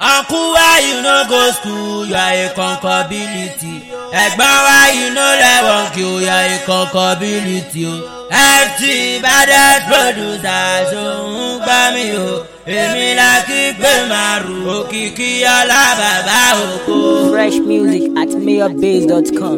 Uncle, why you no go school? You are a concability. Ẹ̀gbọ́n, why you no level Q? You are a concability. FT baddest producer, so ń gbá mi o. Èmi la kí gbé màrú, òkìkí ọlá bàbá òkú. Fresh music at mayorbase.com.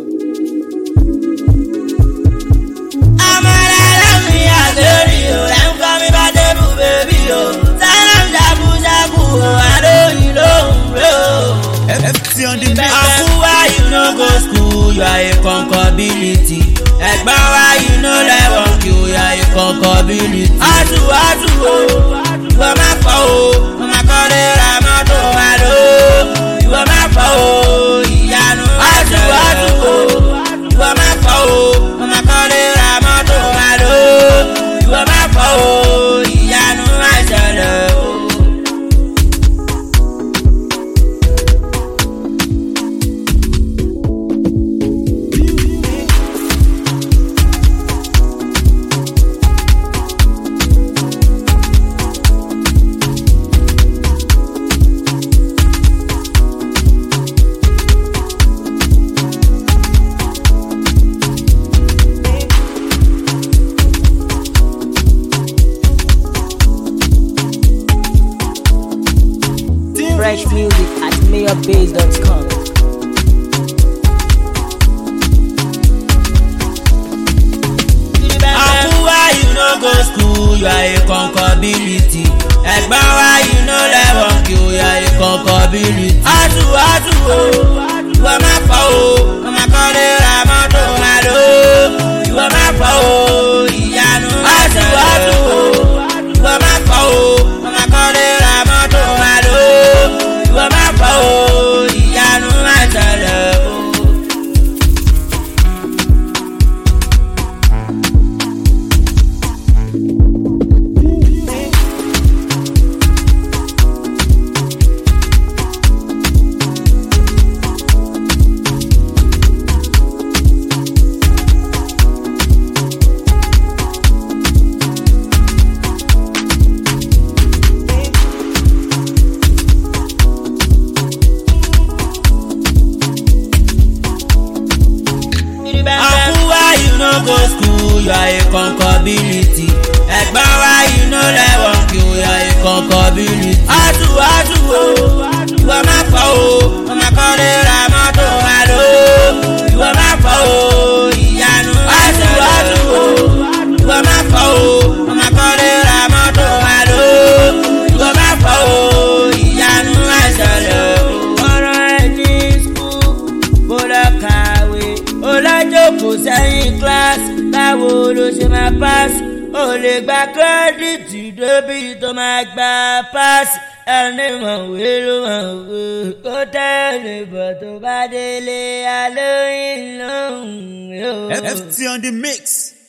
Uncle, why you no go school? You are a concability. Ẹ̀gbọ́n, why you no level Q? You are a concability. Atu o, ìwọ máa fọ́ o, mo máa kọ́ lé ra mọ́tò wa ló. Ìwọ máa fọ́ o, ìyanu àṣẹlẹ̀ o. Ìwọ máa fọ́ o, mo máa kọ́ lé ra mọ́tò wa ló. Ìwọ máa fọ́ o, ìyanu àṣẹlẹ̀ o. Fresh music at mayorbase.com. Uncle, why you no go school? You are a concability. Ẹ̀gbọ́n, why you no level Q? You are a concability. Atu o, ìwọ máa fọ́ o, mo máa kọ́ lé ra mọ́tò wa ló. Ìwọ máa fọ́ o, ìyanu àṣẹlẹ̀ o. Ìwọ máa fọ́ o, mo máa kọ́ lé ra mọ́tò wa ló. Ìwọ máa fọ́ o, ìyanu àṣẹlẹ̀ o. Uncle, why you no go school? You are a concability. Ẹ̀gbọ́n, why you no level Q? You are a concability. Atu o, ìwọ máa fọ́ o, mo máa kọ́ lé ra mọ́tò wa ló. Ìwọ máa fọ́ o, ìyanu àṣẹlẹ̀ o. Ìwọ máa fọ́ o, mo máa kọ́ lé ra mọ́tò wa ló. Ìwọ máa fọ́ o, ìyanu àṣẹlẹ̀ o. Ọ̀rọ̀ ẹ̀ ní skul, mo lọ kàwé. Olájókòó sẹ́yìn kíláàsì, báwo ló ṣe máa pàṣẹ? O lè gba kírẹ́dìtì débi tó máa gba páàsì. Ẹni mọ̀wé ló mọ̀wé, kó tẹ̀lé bọ̀ tó bá délé alóyìn lóhùn. FT on the mix.